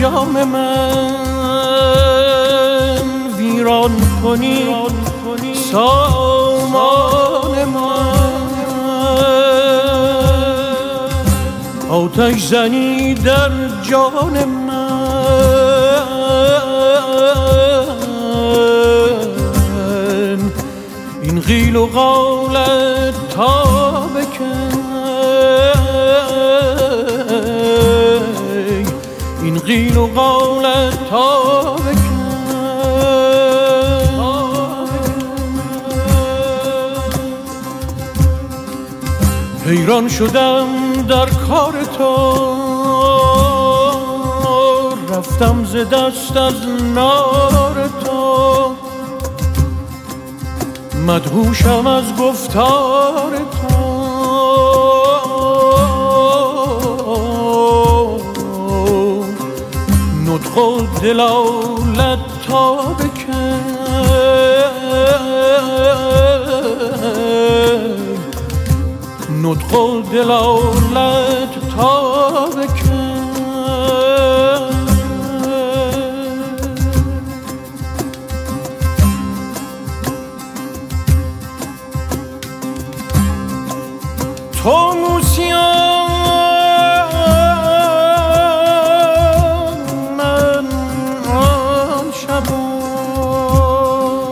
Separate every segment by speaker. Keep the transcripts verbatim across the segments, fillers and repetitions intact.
Speaker 1: جام من ویران کنی سامان من، آتش زنی در جان من، این قیل و قالت تا بکن، این قیل و قالت تا بکن. حیران شدم در کار تو، رفتم ز دست از نار تو، مدهوشم از گفتار تو، نطق و دلالت تا بکن، نطق و دلالت تا بکن. تو موسیان من آن شبان،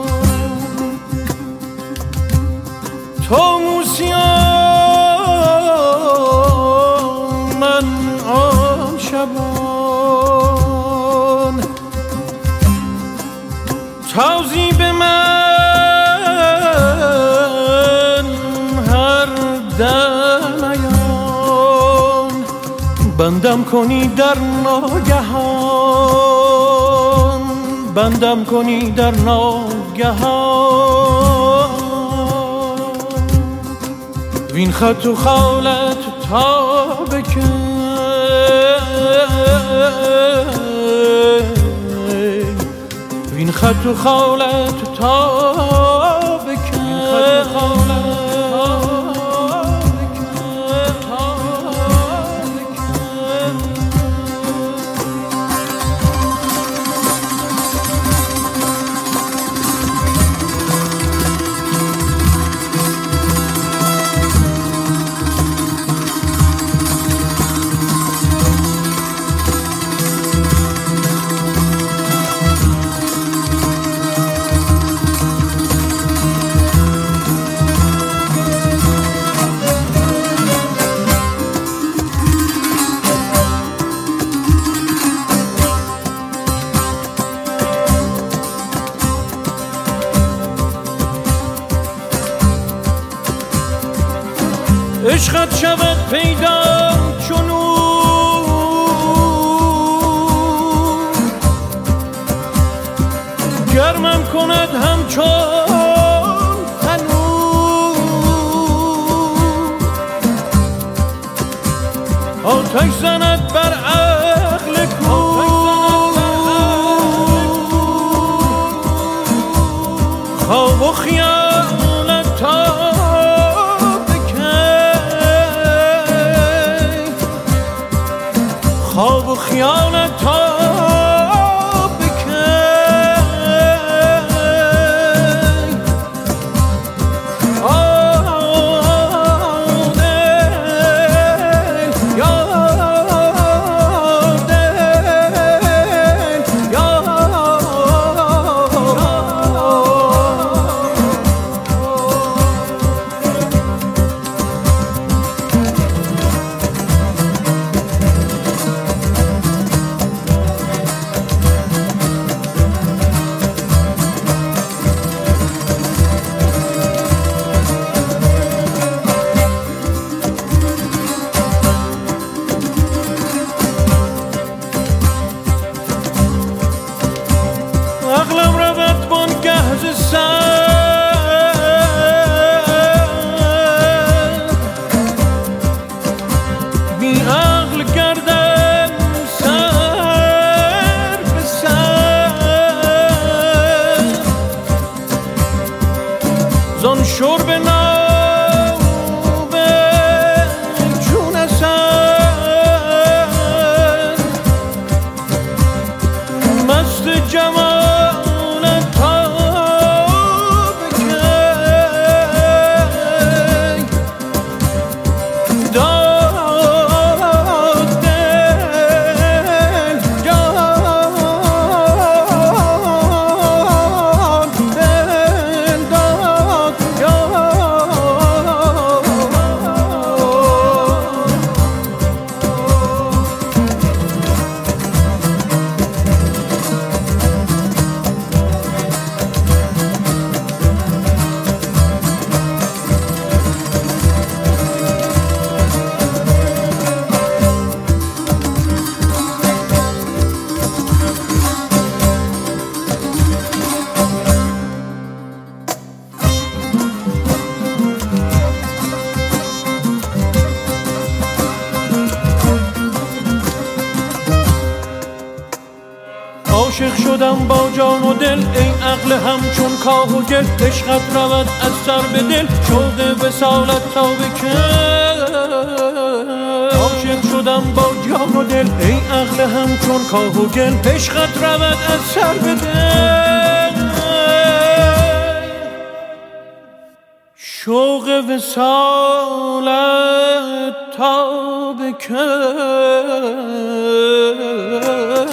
Speaker 1: تو موسیان من آن شبان، تازی به من هر دمیان، بندم کنی در ناگهان، بندم کنی در ناگهان، وین خط و خالت تا بکن، وین خط و خالت تا بکن. عشقت شود پیدا چونو گرمم کند همچون تنور، آتش زند بر عقل کور، خواب و خیالت تا خواب و خیالت تا عقلم رود بانگه ز سر، بی عقل گردم سر به سر، زان شرب ناب چون اثر شدم با جان و دل، ای عقل همچون کاه و گل، عشقت رود از سر به دل، شوق وصالت تا بکن. عاشق شدم با جان و دل، ای عقل همچون کاه و گل، عشقت رود از سر به دل، شوق وصالت تا بکن.